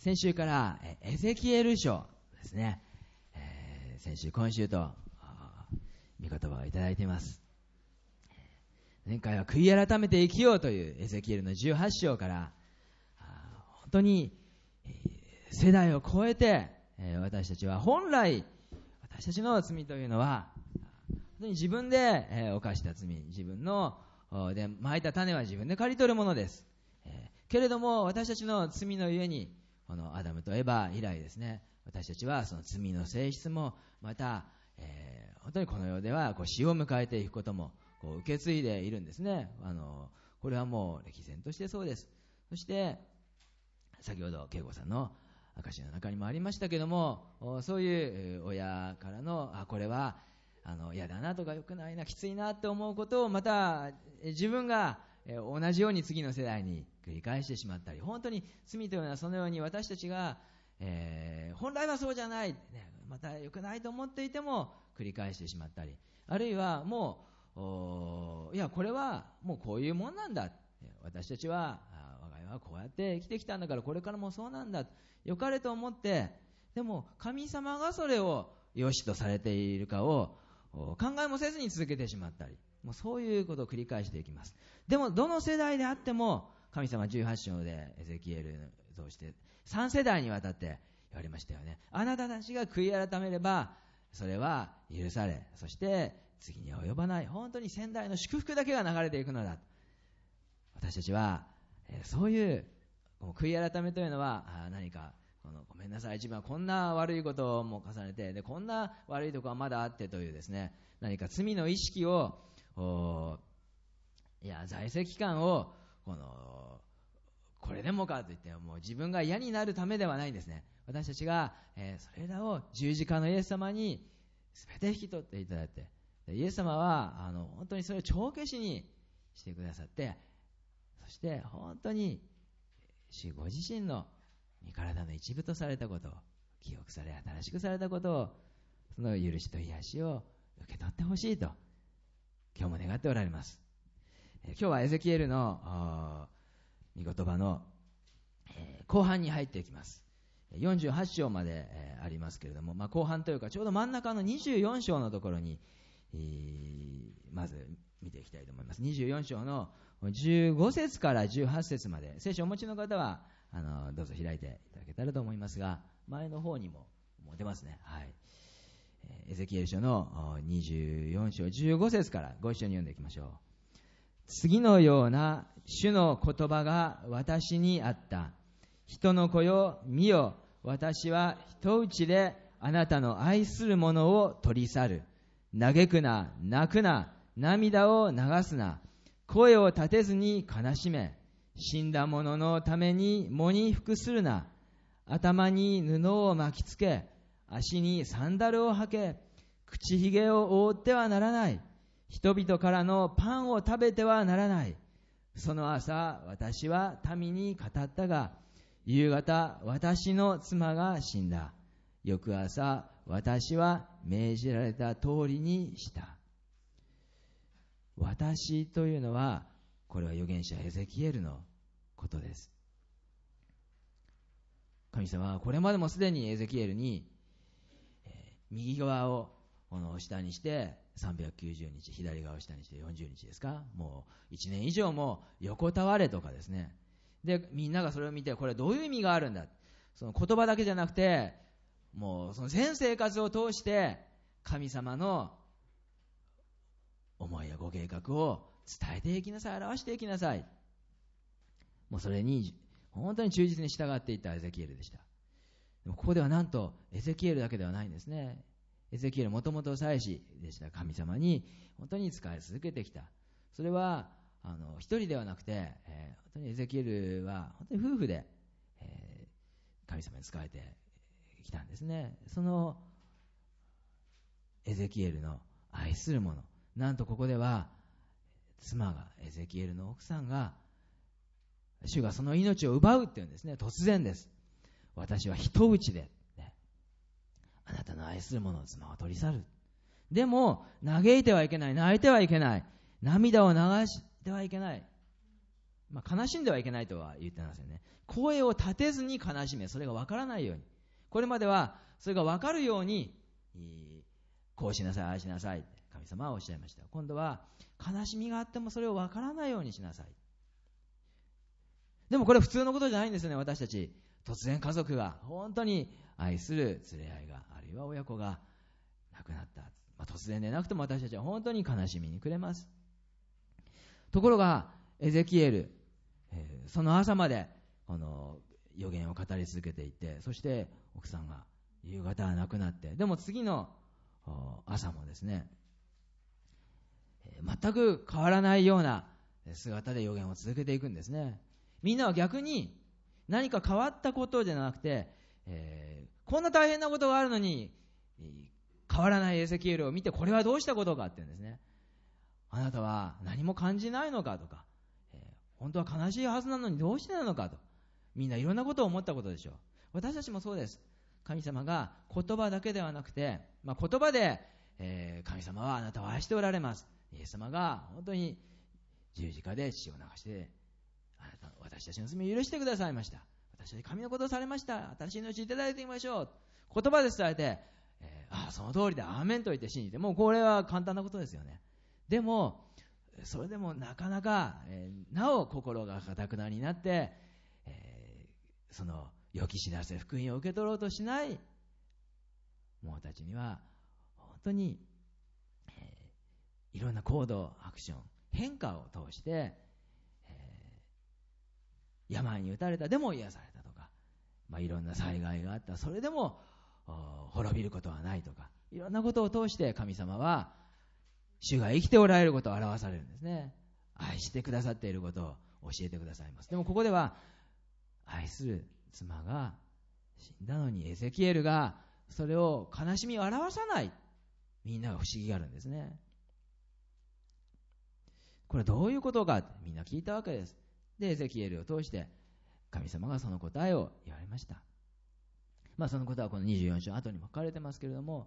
先週からエゼキエル書ですね、先週今週と御言葉をいただいています。前回は悔い改めて生きようというエゼキエルの18章から本当に世代を超えて私たちは本来私たちの罪というのは本当に自分で犯した罪、自分ので蒔いた種は自分で刈り取るものです。けれども私たちの罪のゆえにこのアダムとエバ以来ですね、私たちはその罪の性質もまた、本当にこの世では死を迎えていくことも受け継いでいるんですね。これはもう歴然としてそうです。そして先ほど恵子さんの証の中にもありましたけども、そういう親からのこれは嫌だなとか良くないな、きついなって思うことをまた自分が同じように次の世代に繰り返してしまったり、本当に罪というのはそのように私たちが、本来はそうじゃない、また良くないと思っていても繰り返してしまったり、あるいはもういやこれはもうこういうもんなんだ、私たちは我が家はこうやって生きてきたんだからこれからもそうなんだ、良かれと思って、でも神様がそれを良しとされているかを考えもせずに続けてしまったり、もうそういうことを繰り返していきます。でもどの世代であっても神様18章でエゼキエルを通して3世代にわたって言われましたよね。あなたたちが悔い改めればそれは許され、そして次には及ばない、本当に先代の祝福だけが流れていくのだ。私たちはそういう悔い改めというのは何かごめんなさい、自分はこんな悪いことも重ねて、でこんな悪いところはまだあってというですね、何か罪の意識を在籍期間をこれでもかといってもう自分が嫌になるためではないんですね。私たちが、それらを十字架のイエス様に全て引き取っていただいて、イエス様は本当にそれを帳消しにしてくださって、そして本当に主ご自身の身体の一部とされたことを記憶され、新しくされたことを、その許しと癒しを受け取ってほしいと今日も願っておられます。今日はエゼキエルの御言葉の後半に入っていきます。48章までありますけれども、後半というかちょうど真ん中の24章のところにまず見ていきたいと思います。24章の15節から18節まで、聖書をお持ちの方はどうぞ開いていただけたらと思いますが、前の方にも出ますね。はい。エゼキエル書の24章15節からご一緒に読んでいきましょう。次のような主の言葉が私にあった。人の子よ、見よ、私は人打ちであなたの愛する者を取り去る。嘆くな、泣くな、涙を流すな、声を立てずに悲しめ、死んだ者のために喪に服するな、頭に布を巻きつけ、足にサンダルを履け、口ひげを覆ってはならない、人々からのパンを食べてはならない。その朝私は民に語ったが、夕方私の妻が死んだ。翌朝私は命じられた通りにした。私というのは、これは預言者エゼキエルのことです。神様はこれまでもすでにエゼキエルに、右側をこの下にして390日、左側を下にして40日ですか、もう1年以上も横たわれとかですね。でみんながそれを見て、これどういう意味があるんだ、その言葉だけじゃなくて、もうその全生活を通して神様の思いやご計画を伝えていきなさい、表していきなさい。もうそれに本当に忠実に従っていったエゼキエルでした。でもここではなんとエゼキエルだけではないんですね。エゼキエルもともと祭司でした。神様に本当に仕え続けてきた。それは一人ではなくて、本当にエゼキエルは本当に夫婦で、神様に仕えてきたんですね。そのエゼキエルの愛する者、なんとここでは妻が、エゼキエルの奥さんが、主がその命を奪うっていうんですね。突然です。私は人打ちで、あなたの愛する者の妻を取り去る。でも嘆いてはいけない、泣いてはいけない、涙を流してはいけない。 悲しんではいけないとは言ってませんね。声を立てずに悲しめ、それが分からないように。これまではそれが分かるように、こうしなさい、ああしなさい、神様はおっしゃいました。今度は悲しみがあってもそれを分からないようにしなさい。でもこれ普通のことじゃないんですよね。私たち突然家族が本当に愛する連れ合いが、あるいは親子が亡くなった、突然でなくても私たちは本当に悲しみに暮れます。ところがエゼキエル、その朝までこの預言を語り続けていて、そして奥さんが夕方は亡くなって、でも次の朝もですね、全く変わらないような姿で預言を続けていくんですね。みんなは逆に何か変わったことじゃなくて、こんな大変なことがあるのに変わらないエゼキエルを見て、これはどうしたことかって言うんですね。あなたは何も感じないのかとか、本当は悲しいはずなのにどうしてなのかと、みんないろんなことを思ったことでしょう。私たちもそうです。神様が言葉だけではなくて、言葉で、神様はあなたを愛しておられます、イエス様が本当に十字架で血を流して私たちの罪を許してくださいました、私たち神のことをされました、新しい命いただいてみましょう、言葉で伝えて、その通りでアーメンと言って信じて、もうこれは簡単なことですよね。でもそれでもなかなか、なお心が堅くなりになって、その予期しなせ福音を受け取ろうとしない者たちには本当に、いろんな行動、アクション、変化を通して、病に打たれたでも癒されたとか、いろんな災害があった、それでも滅びることはないとか、いろんなことを通して神様は主が生きておられることを表されるんですね。愛してくださっていることを教えてくださいます。でもここでは愛する妻が死んだのにエゼキエルがそれを悲しみを表さない、みんなが不思議があるんですね。これはどういうことかみんな聞いたわけです。でエゼキエルを通して神様がその答えを言われました。そのことはこの24章後にも書かれてますけれども、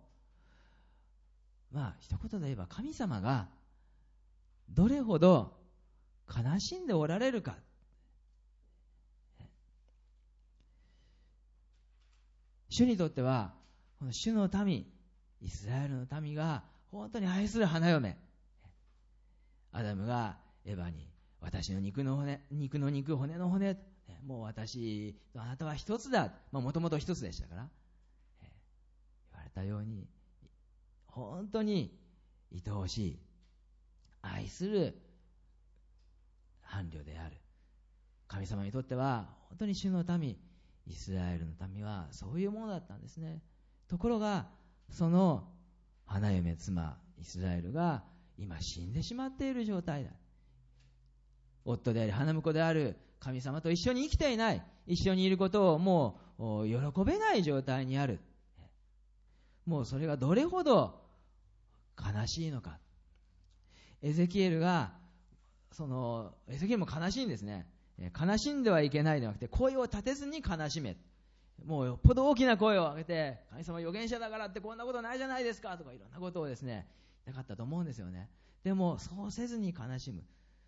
一言で言えば神様がどれほど悲しんでおられるか、主にとってはこの主の民、イスラエルの民が本当に愛する花嫁、アダムがエヴァに私の肉の肉、骨の骨、もう私とあなたは一つだ、もともと一つでしたから、言われたように本当に愛おしい愛する伴侶である神様にとっては本当に主の民、イスラエルの民はそういうものだったんですね。ところがその花嫁妻イスラエルが今死んでしまっている状態だ。夫であり花婿である神様と一緒に生きていない、一緒にいることをもう喜べない状態にある。もうそれがどれほど悲しいのか。エゼキエルがエゼキエルも悲しいんですね。悲しんではいけないではなくて、声を立てずに悲しめ、もうよっぽど大きな声を上げて、神様預言者だからってこんなことないじゃないですかとかいろんなことをですね言いたかったと思うんですよね。でもそうせずに悲しむ。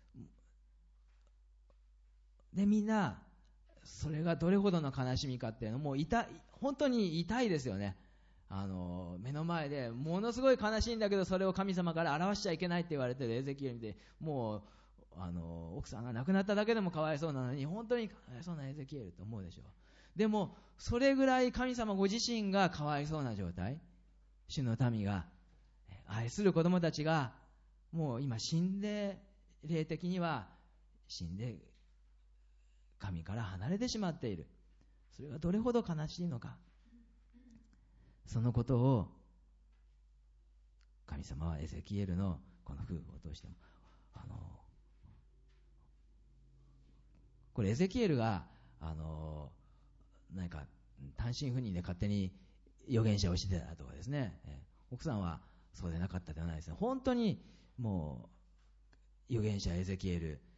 でみんなそれがどれほどの悲しみかっていうのも本当に痛いですよね。目の前でものすごい悲しいんだけど、それを神様から表しちゃいけないって言われてるエゼキエルで、もう奥さんが亡くなっただけでもかわいそうなのに、本当にかわいそうなエゼキエルと思うでしょう。でもそれぐらい神様ご自身がかわいそうな状態、主の民が愛する子供たちがもう今死んで、霊的には死んで神から離れてしまっている。それがどれほど悲しいのか、そのことを神様はエゼキエルのこの夫婦を通してもこれエゼキエルが何か単身赴任で勝手に預言者をしてたとかですね、奥さんはそうでなかったではないですね。本当にもう預言者エゼキエル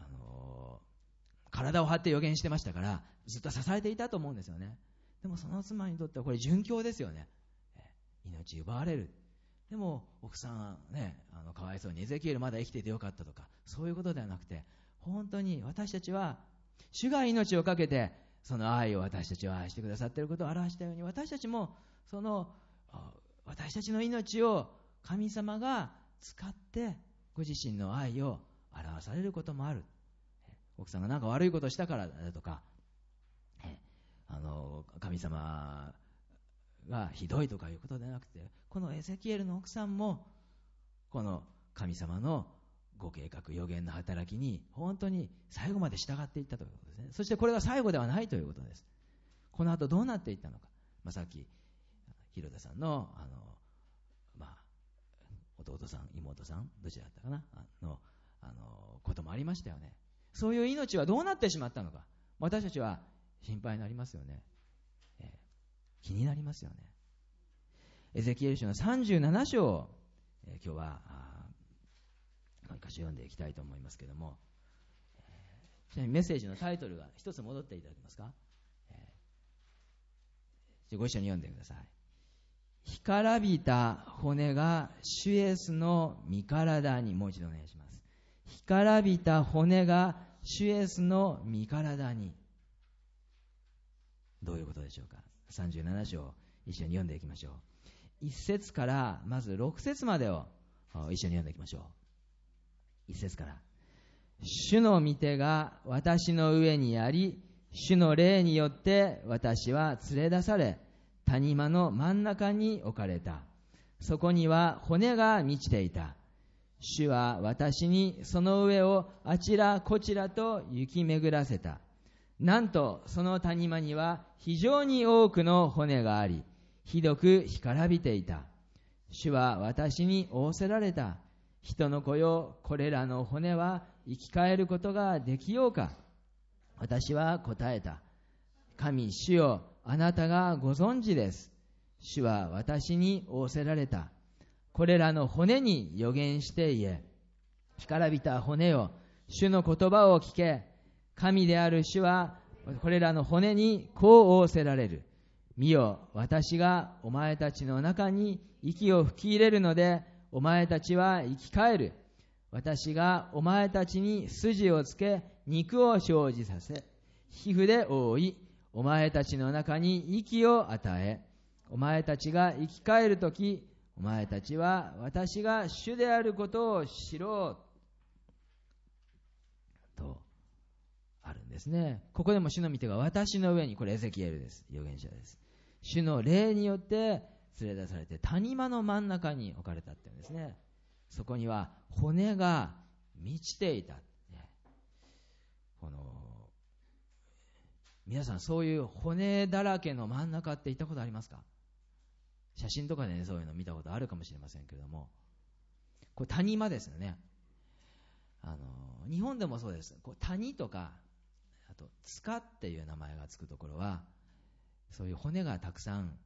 体を張って預言してましたから、ずっと支えていたと思うんですよね。でもその妻にとってはこれ殉教ですよね。命奪われる。でも奥さんはね、かわいそうにエゼキエルまだ生きていてよかったとか、そういうことではなくて、 本当に私たちは主が命を懸けてその愛を私たちを愛してくださっていることを表したように、私たちもその私たちの命を神様が使ってご自身の愛を表されることもある。奥さんが何か悪いことをしたからだとか、神様がひどいとかいうことではなくて、このエゼキエルの奥さんもこの神様のご計画、予言の働きに本当に最後まで従っていったということですね。そしてこれが最後ではないということです。この後どうなっていったのか、さっき広田さんの弟さん妹さんどちらだったかなのこともありましたよね。そういう命はどうなってしまったのか、私たちは心配になりますよね。気になりますよね。エゼキエル書の37章を、今日は何かし読んでいきたいと思いますけれども、ちなみにメッセージのタイトルが一つ戻っていただけますか。ご一緒に読んでください。干からびた骨が主イエスの身体に、もう一度お願いします。干からびた骨が主イエスの身体に。どういうことでしょうか。37章一緒に読んでいきましょう。1節からまず6節までを一緒に読んでいきましょう。1節から、主の御手が私の上にあり、主の霊によって私は連れ出され、谷間の真ん中に置かれた。そこには骨が満ちていた。主は私にその上をあちらこちらと行き巡らせた。なんとその谷間には非常に多くの骨があり、ひどく干からびていた。主は私に仰せられた。人の子よ、これらの骨は生き返ることができようか。私は答えた。神主よ、あなたがご存知です。主は私に仰せられた。これらの骨に予言して言え。干からびた骨よ、主の言葉を聞け。神である主はこれらの骨にこう仰せられる。見よ、私がお前たちの中に息を吹き入れるので、お前たちは生き返る。私がお前たちに筋をつけ、肉を生じさせ、皮膚で覆い、お前たちの中に息を与え、お前たちが生き返るとき、お前たちは私が主であることを知ろうとあるんですね。ここでも主の御手が私の上に、これエゼキエルです、預言者です。主の霊によって連れ出されて谷間の真ん中に置かれたっていうんですね。そこには骨が満ちていた。皆さん、そういう骨だらけの真ん中って行ったことありますか？写真とかでね、そういうの見たことあるかもしれませんけれども、これ谷間ですよね。日本でもそうです。谷とか、あと塚っていう名前がつくところは、そういう骨がたくさん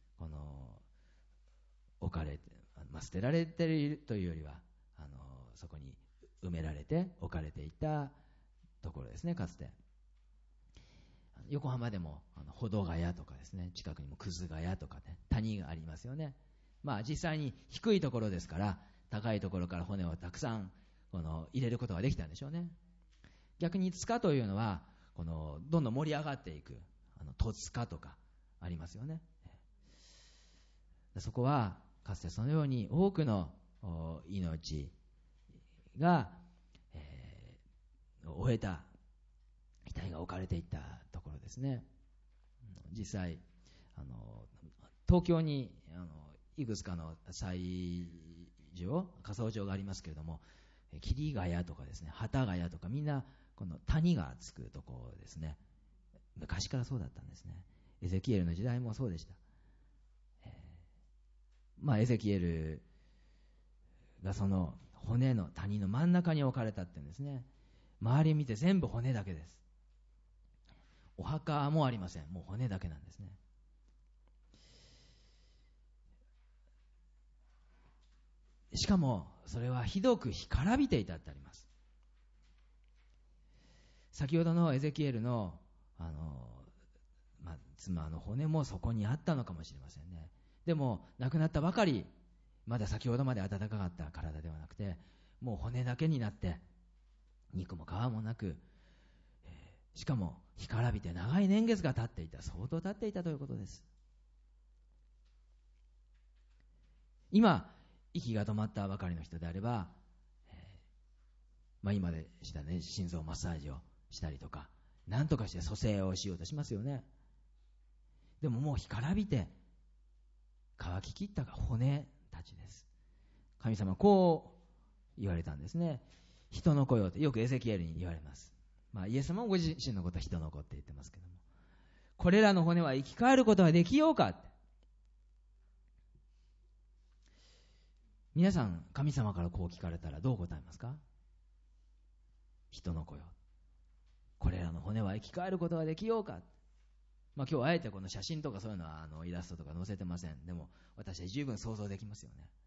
置かれて、捨てられているというよりは、そこに埋められて置かれていたところですね。かつて横浜でも保土ヶ谷とかですね、近くにも葛ヶ谷とかね、谷がありますよね。実際に低いところですから、高いところから骨をたくさん入れることができたんでしょうね。逆に塚というのはどんどん盛り上がっていく戸塚とかありますよね。そこはかつてそのように多くの命が、終えた遺体が置かれていったところですね。実際東京にいくつかの祭場、火葬場がありますけれども、桐ヶ谷とかですね、幡ヶ谷とか、みんなこの谷がつくところですね。昔からそうだったんですね。エゼキエルの時代もそうでした。エゼキエルがその骨の谷の真ん中に置かれたっていうんですね。周りを見て全部骨だけです。お墓もありません。もう骨だけなんですね。しかもそれはひどく干からびていたってあります。先ほどのエゼキエルの妻の骨もそこにあったのかもしれませんね。でも亡くなったばかり、まだ先ほどまで暖かかった体ではなくて、もう骨だけになって、 肉も皮もなく、しかも干からびて長い年月が経っていた、相当経っていたということです。今息が止まったばかりの人であれば、今でしたね、心臓マッサージをしたりとか、何とかして蘇生をしようとしますよね。でももう干からびて乾ききった骨たちです。神様こう言われたんですね。人の子よってよくエゼキエルに言われます。イエス様もご自身のことは人の子って言ってますけども、これらの骨は生き返ることができようかって。皆さん神様からこう聞かれたらどう答えますか？人の子よ、これらの骨は生き返ることができようか。今日あえてこの写真とかそういうのはイラストとか載せてません。でも私は十分想像できますよね。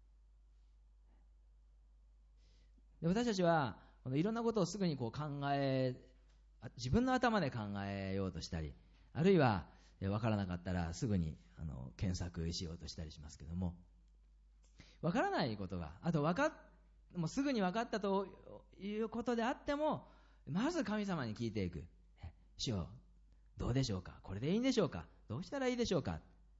で、私たちはいろんなことをすぐに自分の頭で考えようとしたり、あるいは分からなかったらすぐに検索しようとしたりしますけども、分からないことが、あともうすぐに分かったということであっても、まず神様に聞いていく。主よ、どうでしょうか？これでいいんでしょうか？どうしたらいいでしょうか？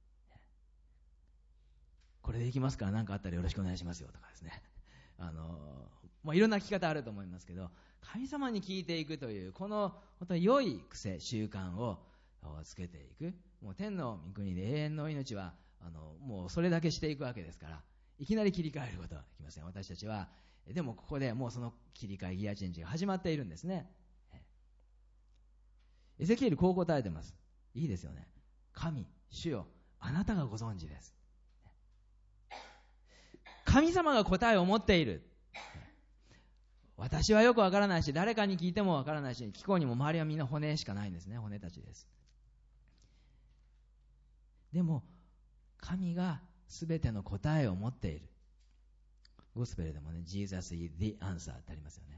これでいきますから何かあったらよろしくお願いしますよとかですね。いろんな聞き方あると思いますけど、神様に聞いていくというこの本当に良い癖、習慣をつけていく。もう天の御国で永遠の命はもうそれだけしていくわけですから、いきなり切り替えることはできません。私たちはでもここでもうその切り替え、ギアチェンジが始まっているんですね。エゼキエルこう答えてます。いいですよね。神、主よ、あなたがご存知です。神様が答えを持っている。私はよくわからないし、誰かに聞いてもわからないし、聞こうにも周りはみんな骨しかないんですね。骨たちです。でも神が全ての答えを持っている。ゴスペルでもね、Jesus is the answer ってありますよね。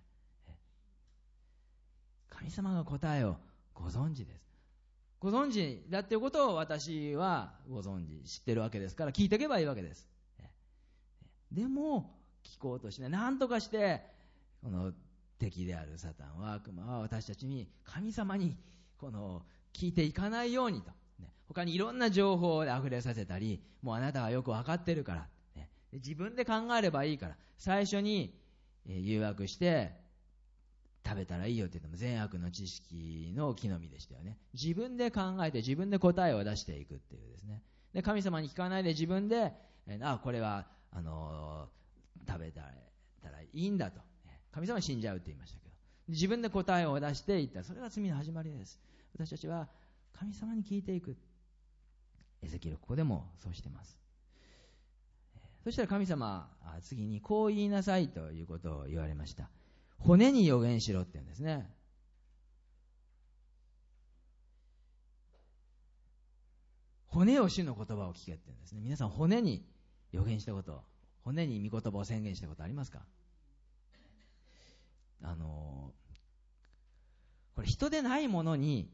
神様が答えをご存知です。ご存知だっていうことを私はご存知、知ってるわけですから、聞いていけばいいわけです。でも聞こうとしない。何とかしてこの敵であるサタンは、悪魔は私たちに神様に聞いていかないようにと、他にいろんな情報で溢れさせたり、もうあなたはよく分かってるから、自分で考えればいいから、最初に誘惑して食べたらいいよって言っても善悪の知識の木の実でしたよね。自分で考えて自分で答えを出していくっていうですね。で、神様に聞かないで自分でこれは食べたらいいんだと、神様は死んじゃうって言いましたけど、自分で答えを出していった。それが罪の始まりです。私たちは神様に聞いていく。エゼキエルここでもそうしています。そしたら神様は次にこう言いなさいということを言われました。骨に予言しろって言うんですね。骨を主の言葉を聞けって言うんですね。皆さん骨に予言したこと、骨に御言葉を宣言したことありますか？これ人でないものに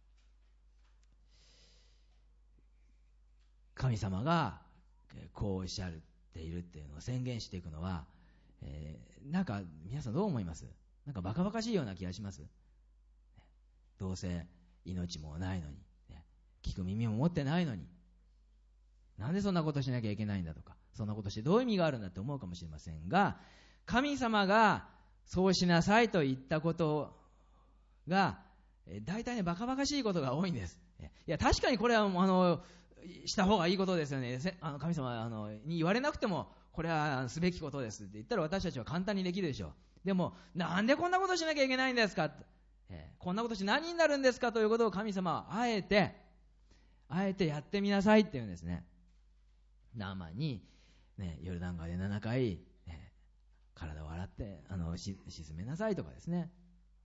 神様がこうおっしゃっているっていうのを宣言していくのは、なんか皆さんどう思います？なんかバカバカしいような気がします。どうせ命もないのに、聞く耳も持ってないのに、なんでそんなことしなきゃいけないんだとか、そんなことしてどういう意味があるんだって思うかもしれませんが、神様がそうしなさいと言ったことが大体ね、バカバカしいことが多いんです。いや、確かにこれはした方がいいことですよね。神様に言われなくてもこれはすべきことですって言ったら私たちは簡単にできるでしょう。でもなんでこんなことしなきゃいけないんですか、こんなことして何になるんですかということを神様はあえてやってみなさいって言うんですね。ナーマンに、ヨルダン川で7回、体を洗って沈めなさいとかですね。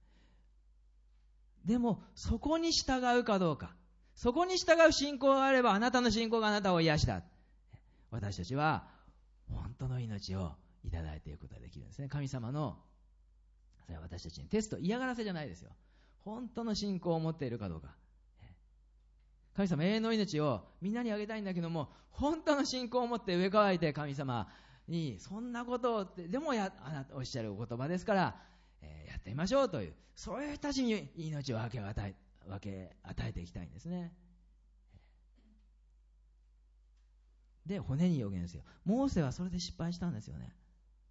でもそこに従うかどうか、そこに従う信仰があれば、あなたの信仰があなたを癒した。私たちは本当の命をいただいていくことができるんですね。神様のそれは私たちにテスト、嫌がらせじゃないですよ。本当の信仰を持っているかどうか。神様、永遠の命をみんなにあげたいんだけども、本当の信仰を持って上乾いて神様にそんなことをって、でもあなたおっしゃるお言葉ですから、 やってみましょうという、そういう人たちに命を分け与えていきたいんですね。で、骨に予言せよ。モーセはそれで失敗したんですよね。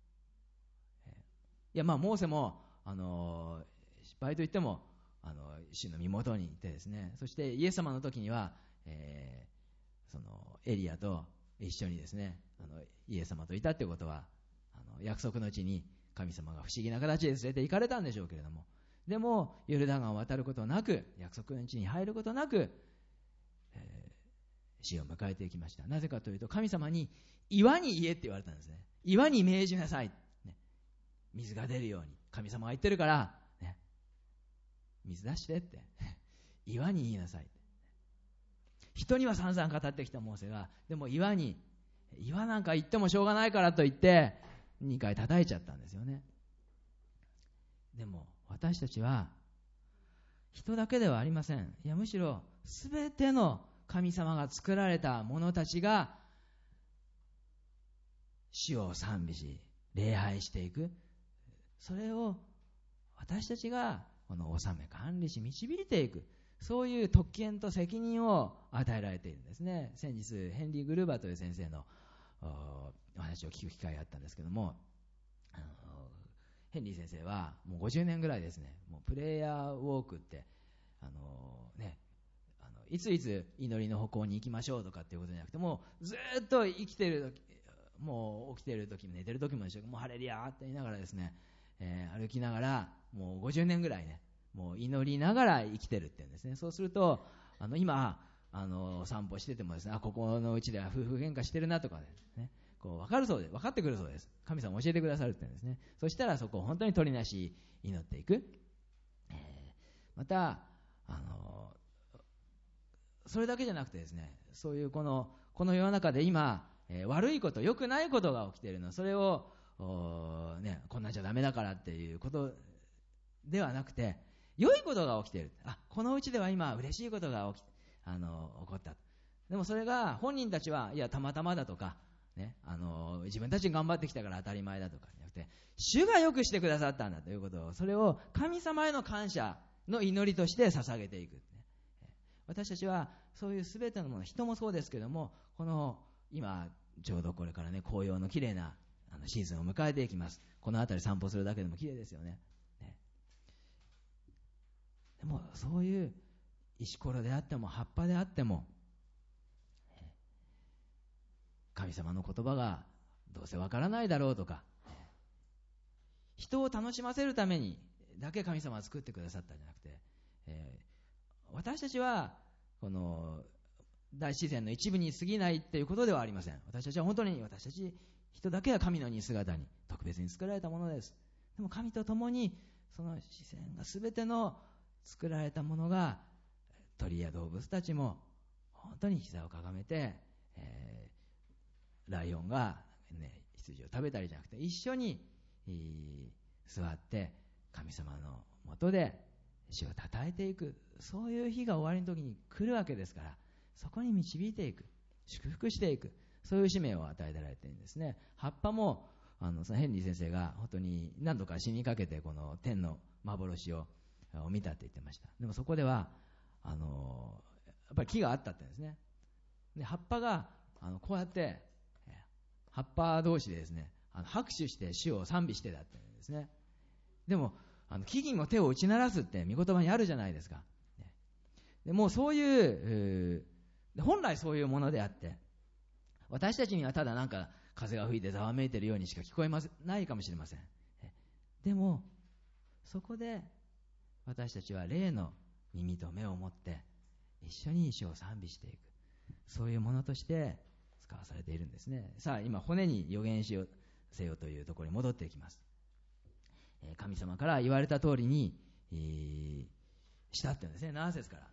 いや、モーセも、失敗といっても、主の身元にいてですね、そしてイエス様の時には、そのエリアと一緒にですね、イエス様といたということは、約束の地に神様が不思議な形で連れて行かれたんでしょうけれども、でもヨルダン川を渡ることなく、約束の地に入ることなく、死を迎えていきました。なぜかというと、神様に岩に言えって言われたんですね。岩に命じなさい、ね、水が出るように神様が言ってるから、ね、水出してって岩に言いなさい。人には散々語ってきたモーセが、でも岩なんか言ってもしょうがないからと言って2回叩いちゃったんですよね。でも私たちは人だけではありません。いや、むしろ全ての神様が作られた者たちが主を賛美し礼拝していく、それを私たちがこの治め管理し導いていく、そういう特権と責任を与えられているんですね。先日ヘンリー・グルーバーという先生のお話を聞く機会があったんですけども、ヘンリー先生はもう50年ぐらいですね、もうプレイヤーウォークっていついつ祈りの歩行に行きましょうとかっていうことじゃなくて、もうずっと生きてる時、もう起きてる時も寝てる時も一緒にもうハレルヤーって言いながらですね、歩きながらもう50年ぐらいね、もう祈りながら生きてるっていうんですね。そうすると今散歩しててもですね、ここのうちでは夫婦喧嘩してるなとかね、こう分かってくるそうです。神様教えてくださるって言うんですね。そしたらそこを本当に取りなし祈っていく。またそれだけじゃなくてですね、そういうこの世の中で今、悪いこと、良くないことが起きているの、それをこんなんじゃダメだからっていうことではなくて、良いことが起きている。このうちでは今嬉しいことが起こった。でもそれが本人たちはいやたまたまだとか、ね、自分たちが頑張ってきたから当たり前だとかじゃなくて、主が良くしてくださったんだということを、それを神様への感謝の祈りとして捧げていく。私たちはそういう全てのもの、人もそうですけども、この今ちょうどこれからね、紅葉の綺麗なシーズンを迎えていきます。この辺り散歩するだけでも綺麗ですよね。でもそういう石ころであっても葉っぱであっても、神様の言葉がどうせわからないだろうとか、人を楽しませるためにだけ神様は作ってくださったんじゃなくて、私たちはこの大自然の一部に過ぎないということではありません。私たちは本当に、私たち人だけは神の似姿に特別に作られたものです。でも神と共にその自然が全ての作られたものが、鳥や動物たちも本当に膝をかがめて、ライオンが、羊を食べたりじゃなくて、一緒に座って神様の下で主を称えていく、そういう日が終わりの時に来るわけですから、そこに導いていく、祝福していく、そういう使命を与えられているんですね。葉っぱもそのヘンリー先生が本当に何度か死にかけてこの天の幻を見たって言ってました。でもそこではやっぱり木があったって言うんですね。で葉っぱがこうやって葉っぱ同士でですね、拍手して主を賛美してたって言うんですね。でも木々も手を打ち鳴らすって御言葉にあるじゃないですか。でもうそういう本来そういうものであって、私たちにはただなんか風が吹いてざわめいているようにしか聞こえないかもしれません。でもそこで私たちは霊の耳と目を持って一緒に主を賛美していく、そういうものとして使わされているんですね。さあ今、骨に予言せよというところに戻っていきます。神様から言われた通りにしたっていうんですね。7節から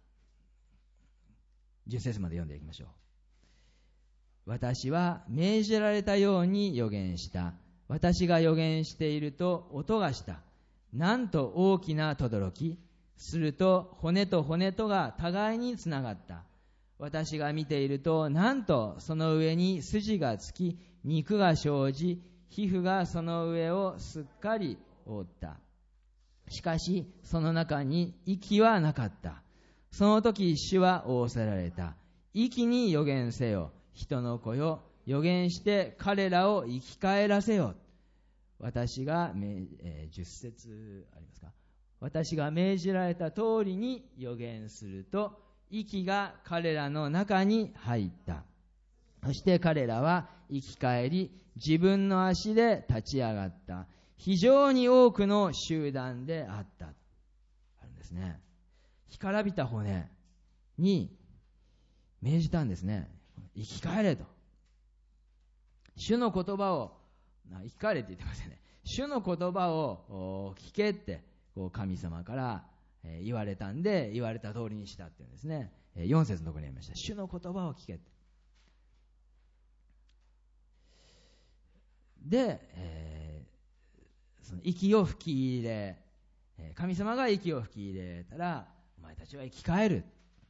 10節まで読んでいきましょう。私は命じられたように予言した。私が予言していると音がした。なんと大きな轟き。すると骨と骨とが互いにつながった。私が見ていると、なんとその上に筋がつき、肉が生じ、皮膚がその上をすっかり覆った。 しかしその中に息はなかった。その時主は仰せられた。息に預言せよ。人の子よ。預言して彼らを生き返らせよ。私が10節ありますか。私が命じられた通りに預言すると、息が彼らの中に入った。そして彼らは生き返り、自分の足で立ち上がった。非常に多くの集団であった。あるんですね。干からびた骨に命じたんですね。生き返れと。主の言葉を、生き返れって言ってますよね。主の言葉を聞けって神様から言われたんで、言われた通りにしたっていうんですね。4節のところにありました。主の言葉を聞けって。で、その息を吹き入れ、神様が息を吹き入れたら、お前たちは生き返る。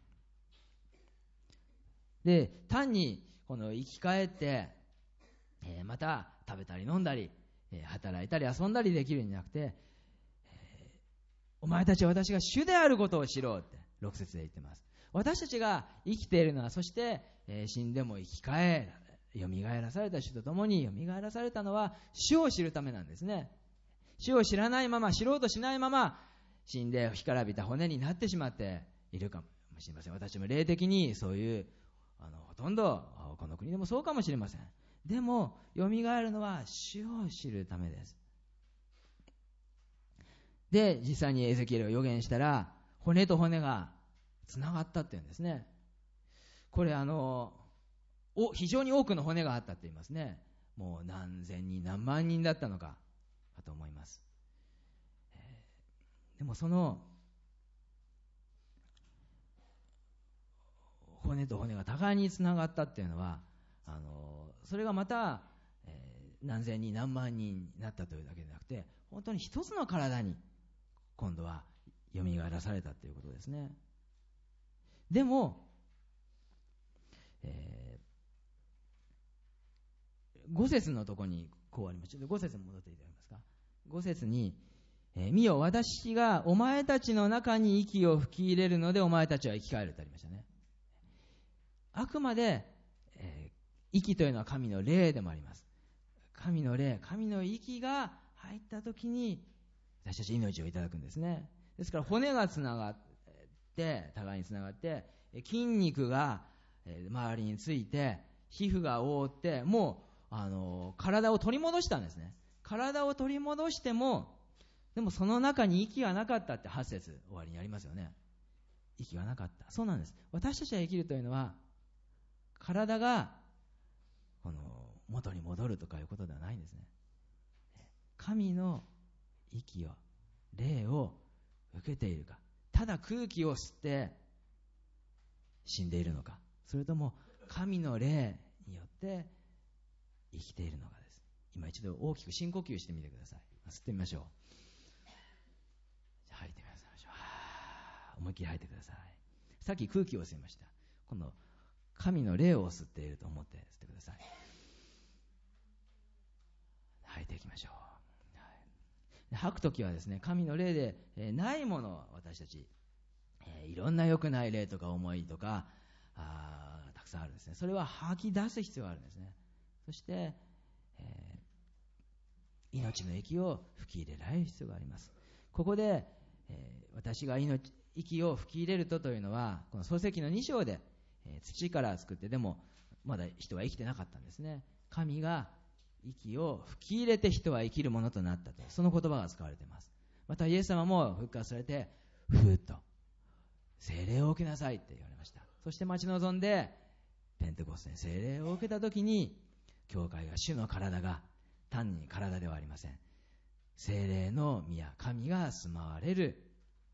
で、単にこの生き返って、また食べたり飲んだり、働いたり遊んだりできるんじゃなくて、お前たちは私が主であることを知ろうって6節で言ってます。私たちが生きているのは、そして、死んでも生き返ら、よみがえらされた主と共によみがえらされたのは主を知るためなんですね。主を知らないまま、知ろうとしないまま、死んで干からびた骨になってしまっているかもしれません。私も霊的にそういうほとんどこの国でもそうかもしれません。でもよみがえるのは主を知るためです。で、実際にエゼキエルを予言したら、骨と骨がつながったっていうんですね。これ非常に多くの骨があったって言いますね。もう何千人何万人だったのかと思います。でもその骨と骨が互いにつながったっていうのは、それがまた、何千人何万人になったというだけでなくて、本当に一つの体に今度はよみがえらされたということですね。でも、5節のところにこうあります。ちょっと5節に戻っていただけますか。5節に、見よ、私がお前たちの中に息を吹き入れるのでお前たちは生き返るとありましたね。あくまで、息というのは神の霊でもあります。神の霊、神の息が入った時に私たち命をいただくんですね。ですから骨がつながって互いにつながって筋肉が周りについて皮膚が覆って、もう体を取り戻したんですね。体を取り戻しても、でもその中に息がなかったって8節終わりにありますよね。息がなかった。そうなんです。私たちが生きるというのは体が元に戻るとかいうことではないんですね。神の息を、霊を受けているか、ただ空気を吸って死んでいるのか、それとも神の霊によって生きているのかです。今一度大きく深呼吸してみてください。吸ってみましょう。じゃあ吐いてみましょう。思いっきり吐いてください。さっき空気を吸いました。今度神の霊を吸っていると思って吸ってください。吐いていきましょう。吐くときはですね、神の霊でないものを私たち、いろんな良くない霊とか思いとかたくさんあるんですね。それは吐き出す必要があるんですね。そして、命の息を吹き入れられる必要があります。ここで、私が息を吹き入れるというのは、この創世記の2章で、土から作って、でもまだ人は生きてなかったんですね。神が息を吹き入れて人は生きるものとなったと、その言葉が使われています。またイエス様も復活されて、ふーっと聖霊を受けなさいって言われました。そして待ち望んでペンテコステに聖霊を受けたときに、教会が主の体が単に体ではありません。聖霊の宮、神が住まわれる、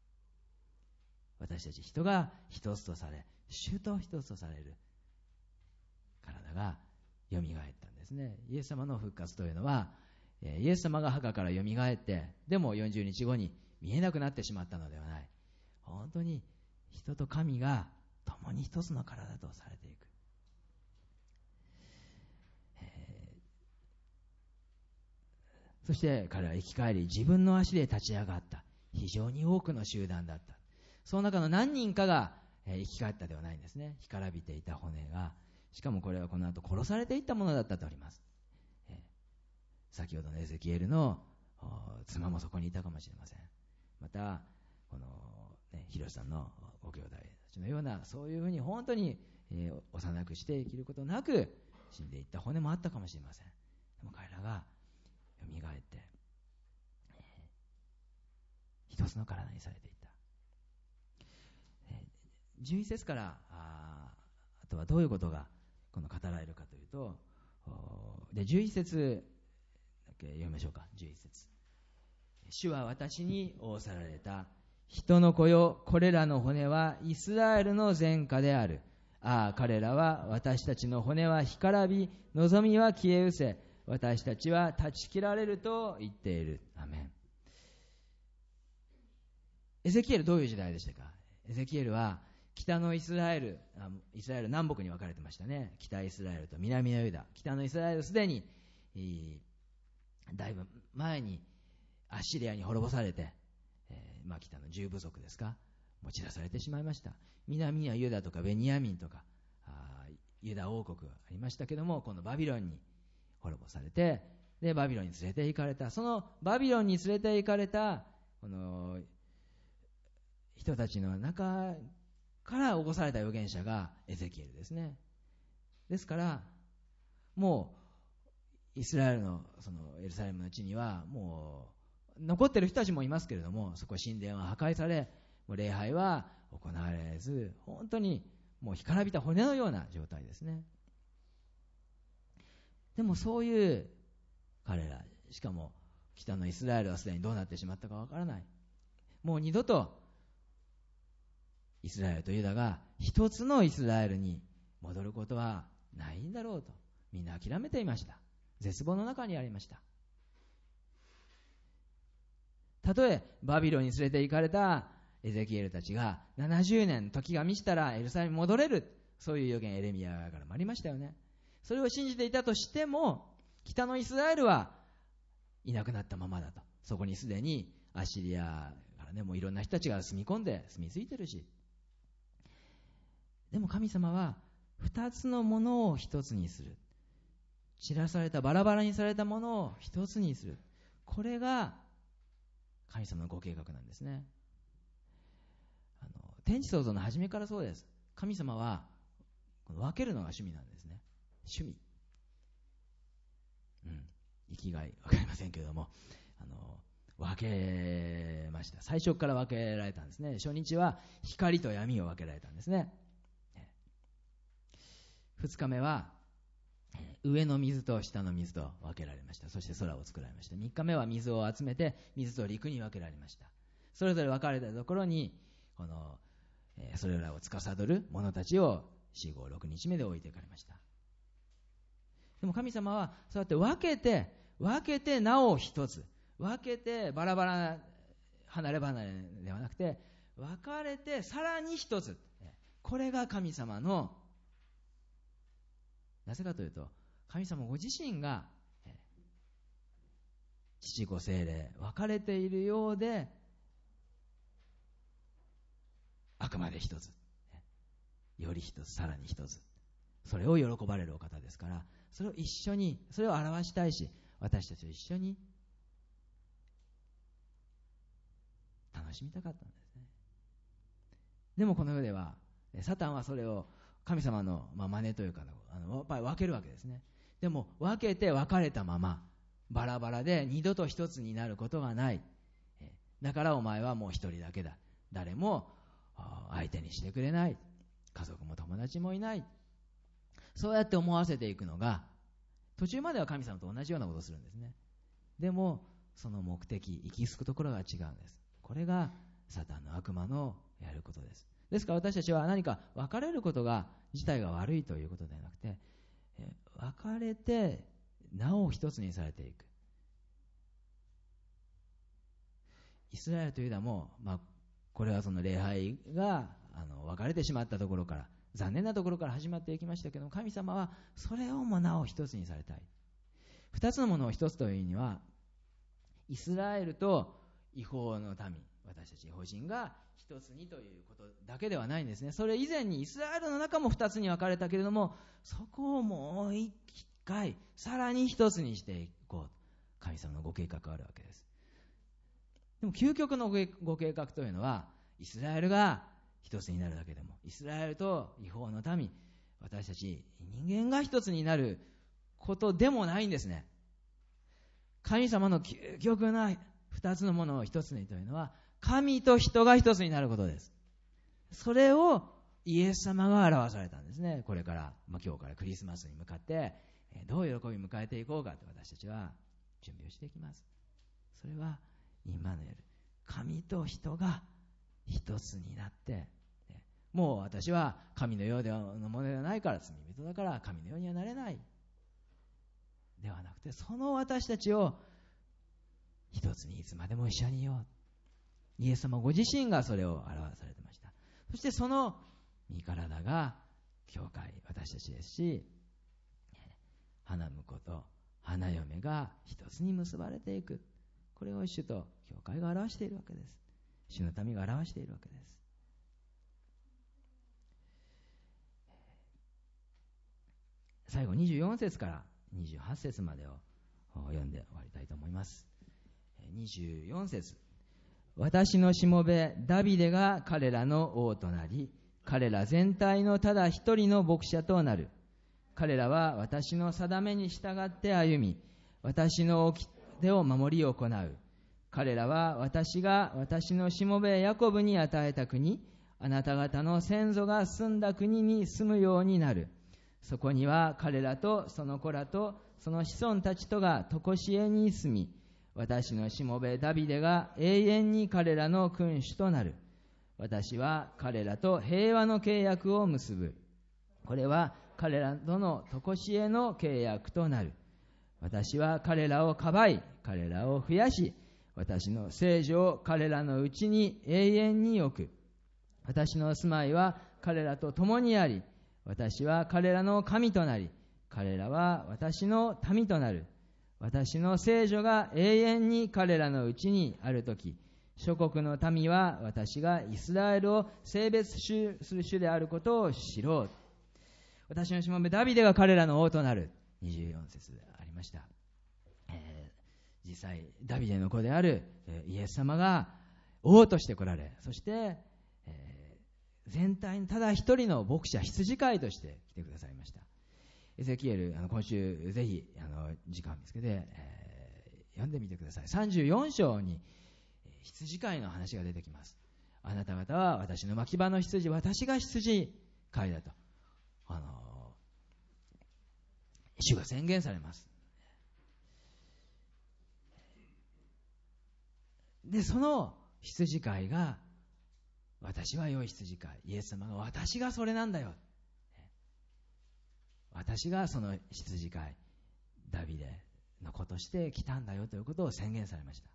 私たち人が一つとされ、主と一つとされる体がよみがえったんですね。イエス様の復活というのは、イエス様が墓からよみがえって、でも40日後に見えなくなってしまったのではない。本当に人と神が共に一つの体とされていく。そして彼は生き返り、自分の足で立ち上がった。 非常に多くの集団だった。その中の何人かが生き返ったではないんですね。干からびていた骨が、しかもこれはこの後殺されていったものだったとあります。先ほどのエゼキエルの妻もそこにいたかもしれません。またこの、ヒロシさんのご兄弟たちのような、そういうふうに本当に、幼くして生きることなく死んでいった骨もあったかもしれません。でも彼らがよみがえって、一つの体にされていった。11節からあとはどういうことがこの語られるかというと、で11節だけ読みましょうか。11節、主は私に仰せられた。人の子よ、これらの骨はイスラエルの前科である。ああ、彼らは私たちの骨は干からび、望みは消え失せ、私たちは断ち切られると言っている。アメン。エゼキエルどういう時代でしたか。エゼキエルは北のイスラエル南北に分かれてましたね。北イスラエルと南のユダ。北のイスラエルすでにだいぶ前にアッシリアに滅ぼされて、北の10部族ですか、持ち出されてしまいました。南にはユダとかベニヤミンとかユダ王国がありましたけども、このバビロンに滅ぼされて、でバビロンに連れて行かれた。そのバビロンに連れて行かれたこの人たちの中から起こされた預言者がエゼキエルですね。ですからもうイスラエルのそのエルサレムの地にはもう残っている人たちもいますけれども、そこ神殿は破壊され、もう礼拝は行われず、本当にもう干からびた骨のような状態ですね。でもそういう彼ら、しかも北のイスラエルはすでにどうなってしまったかわからない。もう二度とイスラエルとユダが一つのイスラエルに戻ることはないんだろうと、みんな諦めていました。絶望の中にありました。たとえバビロンに連れて行かれたエゼキエルたちが70年時が満ちたらエルサレムに戻れる、そういう予言エレミヤからもありましたよね。それを信じていたとしても、北のイスラエルはいなくなったままだと。そこにすでにアッシリアからね、もういろんな人たちが住み込んで住み着いてるし、でも神様は二つのものを一つにする、散らされたバラバラにされたものを一つにする、これが神様のご計画なんですね。天地創造の初めからそうです。神様は分けるのが趣味なんですね。趣味、生きがい分かりませんけれども、分けました。最初から分けられたんですね。初日は光と闇を分けられたんですね。2日目は上の水と下の水と分けられました。そして空を作られました。3日目は水を集めて水と陸に分けられました。それぞれ分かれたところにそれらを司る者たちを4、5、6日目で置いていかれました。でも神様はそうやって分けてなお一つ、分けてバラバラ離れ離れではなくて、分かれてさらに一つ、これが神様の、なぜかというと神様ご自身が父子聖霊分かれているようで、あくまで一つ、より一つ、さらに一つ、それを喜ばれるお方ですから、それを一緒に、それを表したいし、私たちと一緒に楽しみたかったんですね。でもこの世ではサタンはそれを神様の真似というか分けるわけですね。でも分けて分かれたままバラバラで二度と一つになることがない。だからお前はもう一人だけだ、誰も相手にしてくれない、家族も友達もいない、そうやって思わせていくのが、途中までは神様と同じようなことをするんですね。でもその目的、行き着くところが違うんです。これがサタンの悪魔のやることです。ですから私たちは何か分かれることが自体が悪いということではなくて、分かれてなお一つにされていく。イスラエルというのも、これはその礼拝が分かれてしまったところから、残念なところから始まっていきましたけども、神様はそれをもなお一つにされたい。二つのものを一つというには、イスラエルと異邦の民、 私たち個人が一つにということだけではないんですね。それ以前にイスラエルの中も二つに分かれたけれども、そこをもう一回さらに一つにしていこう、神様のご計画があるわけです。でも究極のご計画というのは、イスラエルが一つになるだけでも、イスラエルと異邦の民、私たち人間が一つになることでもないんですね。神様の究極な二つのものを一つにというのは、神と人が一つになることです。それをイエス様が表されたんですね。これから、今日からクリスマスに向かってどう喜び迎えていこうかと私たちは準備をしていきます。それはインマヌエル、神と人が一つになって、もう私は神のようなものではないから、罪人だから神のようにはなれないではなくて、その私たちを一つにいつまでも一緒にいよう、イエス様ご自身がそれを表されていました。そしてその身体が教会、私たちですし、花婿と花嫁が一つに結ばれていく、これを主と教会が表しているわけです。主の民が表しているわけです。最後24節から28節までを読んで終わりたいと思います。24節、私のしもべダビデが彼らの王となり、彼ら全体のただ一人の牧者となる。彼らは私の定めに従って歩み、私の掟を守り行う。彼らは私が私のしもべヤコブに与えた国、あなた方の先祖が住んだ国に住むようになる。そこには彼らとその子らとその子孫たちとが常しえに住み、私のしもべダビデが永遠に彼らの君主となる。私は彼らと平和の契約を結ぶ。これは彼らとの常しえの契約となる。私は彼らをかばい、彼らを増やし、私の聖女を彼らのうちに永遠に置く。私の住まいは彼らと共にあり、私は彼らの神となり、彼らは私の民となる。私の聖女が永遠に彼らのうちにあるとき、諸国の民は私がイスラエルを聖別する主であることを知ろう。私のしもべダビデが彼らの王となる。24節でありました。実際ダビデの子であるイエス様が王として来られ、そして全体にただ一人の牧者、羊飼いとして来てくださいました。エゼキエル、今週ぜひ時間を見つけて、読んでみてください。34章に羊飼いの話が出てきます。あなた方は私の牧場の羊、私が羊飼いだと主が宣言されます。で、その羊飼いが、私は良い羊飼い、イエス様が私がそれなんだよ、私がその羊飼いダビデの子として来たんだよということを宣言されました。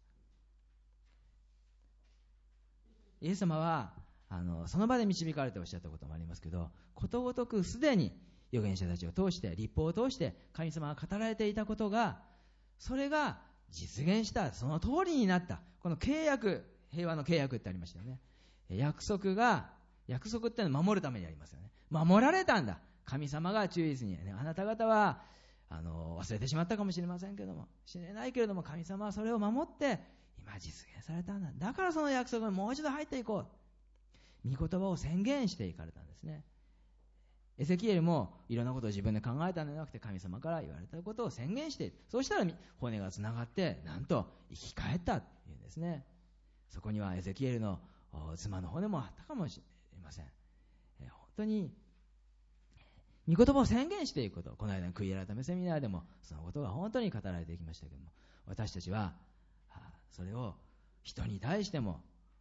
イエス様はその場で導かれておっしゃったこともありますけど、ことごとくすでに預言者たちを通して、律法を通して神様が語られていたことが、それが実現した、その通りになった。この契約、平和の契約ってありましたよね。約束っていうのは守るためにありますよね。守られたんだ。神様が注意に、ね、あなた方は忘れてしまったかもしれませんけども、知れないけれども、神様はそれを守って今実現されたんだ。だからその約束にもう一度入っていこう。御言葉を宣言していかれたんですね。エゼキエルもいろんなことを自分で考えたのではなくて、神様から言われたことを宣言している。そうしたら骨がつながってなんと生き返ったというんですね。そこにはエゼキエルの妻の骨もあったかもしれません。本当に御言葉を宣言していくこと、この間の悔い改めセミナーでもそのことが本当に語られていきましたけども、私たちはそれを人に対しても、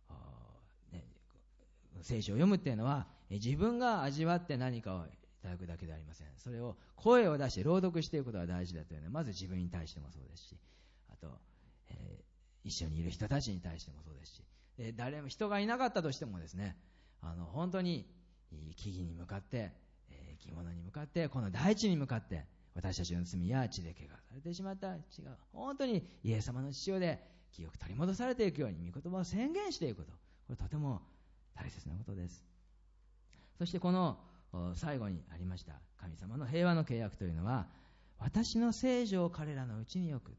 聖書を読むっていうのは自分が味わって何かをいただくだけではありません。それを声を出して朗読していくことが大事だというのは、まず自分に対してもそうですし、あと、一緒にいる人たちに対してもそうですし、誰も人がいなかったとしてもですね、本当に木々に向かって、生き物に向かって、この大地に向かって私たちの罪や血で怪我されてしまった血が本当にイエス様の血潮で記憶取り戻されていくように御言葉を宣言していくこと、これとても大切なことです。そしてこの最後にありました神様の平和の契約というのは、私の聖女を彼らのうちに置く。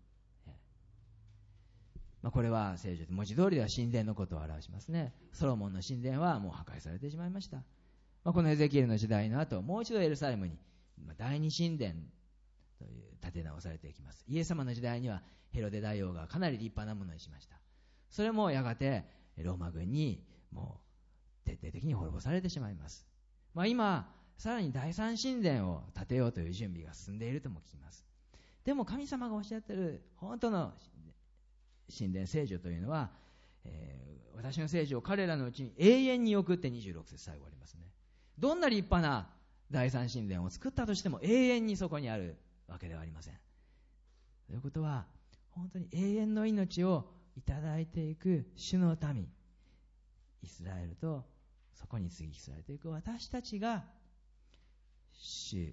これは聖女で文字通りでは神殿のことを表しますね。ソロモンの神殿はもう破壊されてしまいました。このエゼキエルの時代の後、もう一度エルサレムに第二神殿という建て直されていきます。イエス様の時代にはヘロデ大王がかなり立派なものにしました。それもやがてローマ軍にもう徹底的に滅ぼされてしまいます。今さらに第三神殿を建てようという準備が進んでいるとも聞きます。でも神様がおっしゃっている本当の神殿聖女というのは、私の聖女を彼らのうちに永遠に置くって26節最後ありますね。どんな立派な第三神殿を作ったとしても永遠にそこにあるわけではありません。ということは本当に永遠の命をいただいていく主の民イスラエルと、そこに接ぎ木されていく私たちが主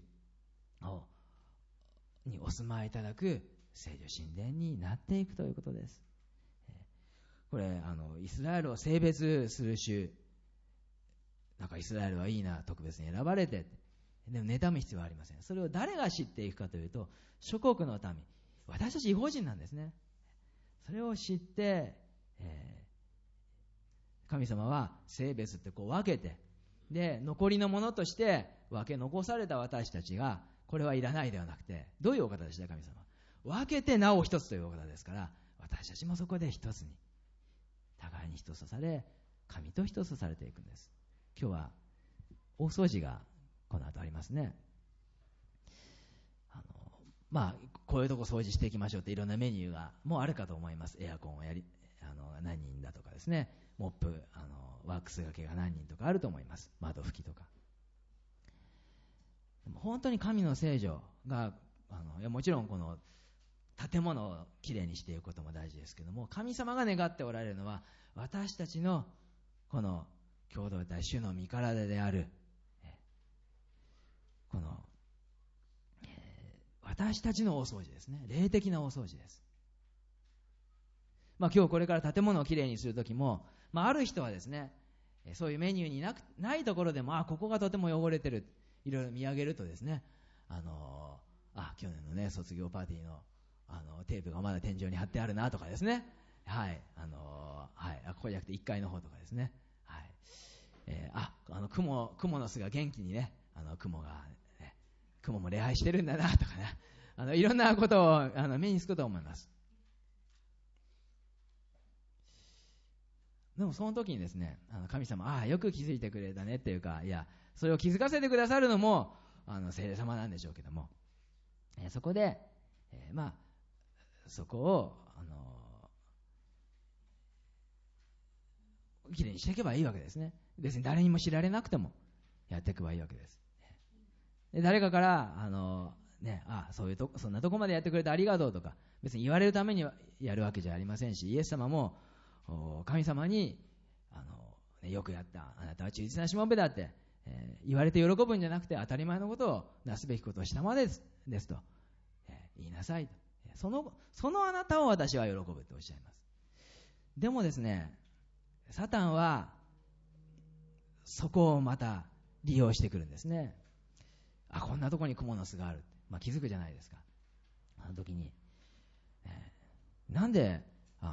にお住まいいただく聖女神殿になっていくということです。これイスラエルを性別する種、なんかイスラエルはいいな、特別に選ばれて、でも妬む必要はありません。それを誰が知っていくかというと、諸国の民、私たち異邦人なんですね。それを知って、神様は性別ってこう分けて、で残りのものとして分け残された私たちが、これはいらないではなくて、どういうお方でした神様、分けてなお一つというお方ですから、私たちもそこで一つに、互いに一つとされ、神と一つとされていくんです。今日は大掃除がこの後ありますね。こういうとこ掃除していきましょうっていろんなメニューがもうあるかと思います。エアコンを何人だとかですね、モップワックスがけが何人とかあると思います。窓拭きとか。でも本当に神の聖女がもちろんこの建物をきれいにしていくことも大事ですけども、神様が願っておられるのは私たちのこの共同体、主の御体であるこの私たちの大掃除ですね。霊的な大掃除です。今日これから建物をきれいにするときも、ある人はですね、そういうメニューにないところでも、ここがとても汚れてる、いろいろ見上げるとですね、去年のね卒業パーティーのテープがまだ天井に貼ってあるなとかですね、ここじゃなくて1階の方とかですね、クモの巣が元気にね、雲も礼拝してるんだなとかね、いろんなことを目につくと思います。でもその時にですね、神様よく気づいてくれたねっていうか、いやそれを気づかせてくださるのも聖霊様なんでしょうけども、そこで、そこをきれいにしていけばいいわけですね。別に誰にも知られなくてもやっていけばいいわけです。で誰かからそんなとこまでやってくれてありがとうとか、別に言われるためにやるわけじゃありませんし、イエス様も神様によくやった、あなたは忠実なしもべだって、言われて喜ぶんじゃなくて、当たり前のことをなすべきことをしたまでですと、言いなさいと。そのあなたを私は喜ぶとおっしゃいます。でもですね、サタンはそこをまた利用してくるんですね。こんなところに蜘蛛の巣がある、気づくじゃないですか。あの時に、なんで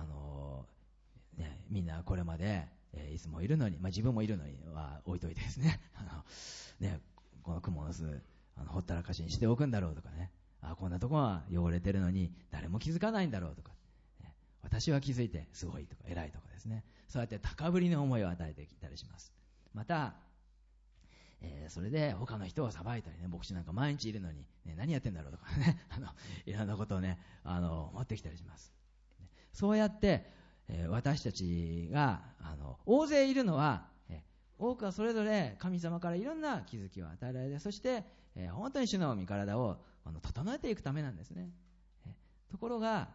みんなこれまで、いつもいるのに、自分もいるのには置いといてですね、この蜘蛛の巣ほったらかしにしておくんだろうとかね、こんなとこは汚れてるのに誰も気づかないんだろうとか、私は気づいてすごいとか偉いとかですね、そうやって高ぶりの思いを与えてきたりします。また、それで他の人を裁いたりね、牧師なんか毎日いるのに、何やってんだろうとかねいろんなことをね持ってきたりします。そうやって、私たちが大勢いるのは、多くはそれぞれ神様からいろんな気づきを与えられて、そして、本当に主の御体を整えていくためなんですね。ところが、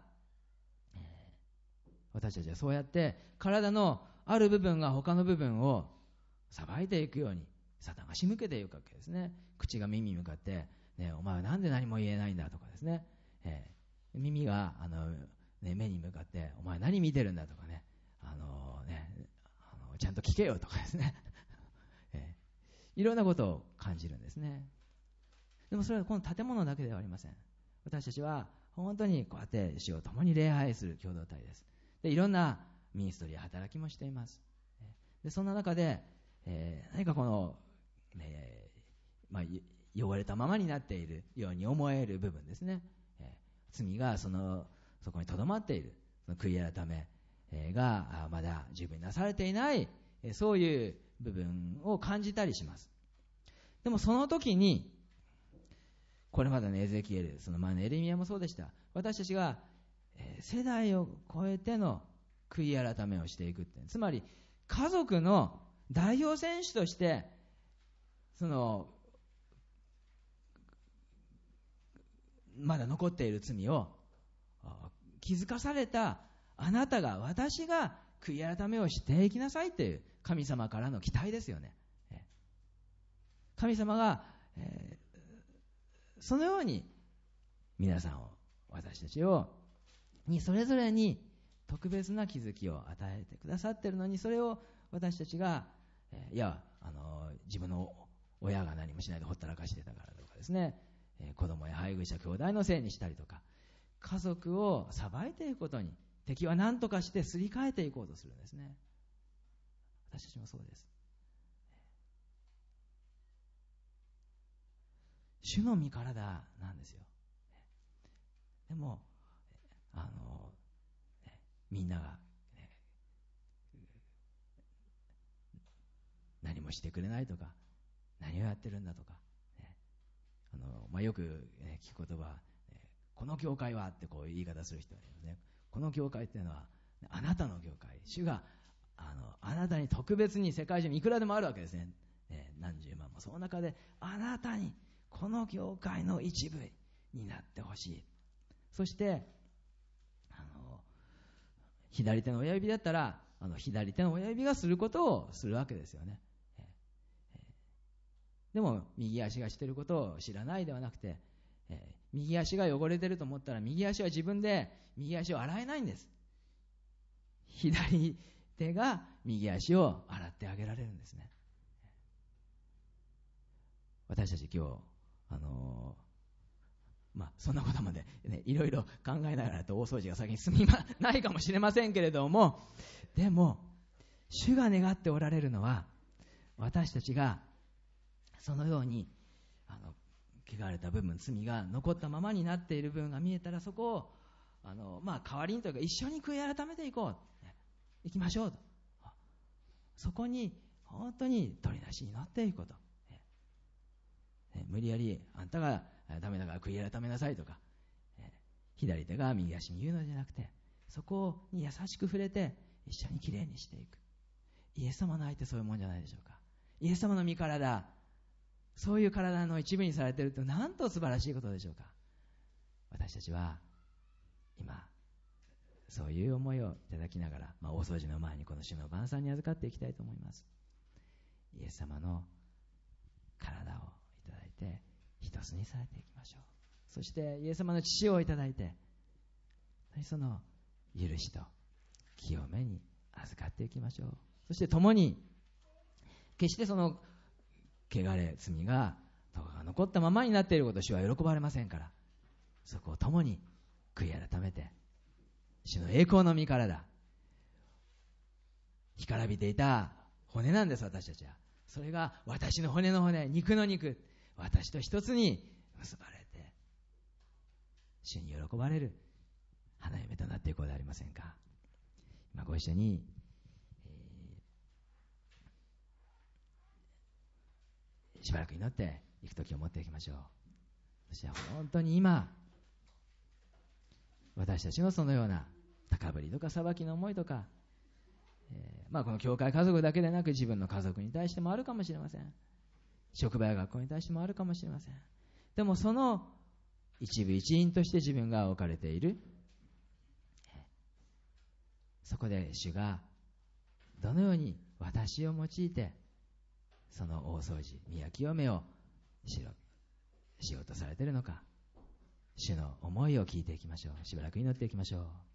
私たちはそうやって体のある部分が他の部分を裁いていくようにサタンが仕向けていくわけですね。口が耳に向かって、お前はなんで何も言えないんだとかですね、耳が目に向かってお前何見てるんだとかね、ちゃんと聞けよとかですねいろんなことを感じるんですね。でもそれはこの建物だけではありません。私たちは本当にこうやって主を共に礼拝する共同体です。でいろんなミニストリーや働きもしています。でそんな中で、何かこの、汚れたままになっているように思える部分ですね。罪がそこにとどまっている、その悔い改めがまだ十分になされていない、そういう部分を感じたりします。でもその時にこれまでのエゼキエル、その前のエレミヤもそうでした。私たちが世代を超えての悔い改めをしていくって、つまり家族の代表選手としてまだ残っている罪を気づかされたあなたが、私が悔い改めをしていきなさいという神様からの期待ですよね。神様が、そのように皆さんを、私たちにそれぞれに特別な気づきを与えてくださっているのに、それを私たちが、自分の親が何もしないでほったらかしてたからとかですね、子供や配偶者兄弟のせいにしたりとか、家族を裁いていくことに敵は何とかしてすり替えていこうとするんですね。私たちもそうです。主の身体なんですよ。でもみんなが、何もしてくれないとか、何をやってるんだとか、よく、聞く言葉、この教会はってこう言い方する人がいますね。この教会っていうのはあなたの教会、主があなたに特別に、世界中にいくらでもあるわけですね、何十万も、その中であなたにこの教会の一部になってほしい。そして左手の親指だったら左手の親指がすることをするわけですよね。でも右足がしていることを知らないではなくて、右足が汚れてると思ったら右足は自分で右足を洗えないんです。左手が右足を洗ってあげられるんですね。私たち今日そんなことまで、いろいろ考えながらと大掃除が先に進みないかもしれませんけれども、でも主が願っておられるのは、私たちがそのように汚れた部分、罪が残ったままになっている部分が見えたら、そこを代わりにというか一緒に悔い改めていこう、行きましょうと、そこに本当に取りなしに乗っていくこと、無理やりあんたがダメだから悔い改めなさいとか、左手が右足に言うのじゃなくて、そこに優しく触れて一緒にきれいにしていく。イエス様の愛ってそういうもんじゃないでしょうか。イエス様の身体、そういう体の一部にされていると、なんと素晴らしいことでしょうか。私たちは今そういう思いをいただきながら、大掃除の前にこの主の晩餐に預かっていきたいと思います。イエス様の体をいただいて一つにされていきましょう。そしてイエス様の血をいただいて、その許しと清めに預かっていきましょう。そして共に、決してその汚れ、罪が残ったままになっていることを主は喜ばれませんから、そこを共に悔い改めて、主の栄光の身体、干からびていた骨なんです、私たちは。それが私の骨の骨、肉の肉、私と一つに結ばれて、主に喜ばれる花嫁となっていこうではありませんか。今ご一緒に、しばらく祈っていく時を持っていきましょう。そして本当に今、私たちのそのような高ぶりとか裁きの思いとか、この教会家族だけでなく、自分の家族に対してもあるかもしれません。職場や学校に対してもあるかもしれません。でもその一部一員として自分が置かれている、そこで主がどのように私を用いて、その大掃除、宮清めをしようとされているのか、主の思いを聞いていきましょう。しばらく祈っていきましょう。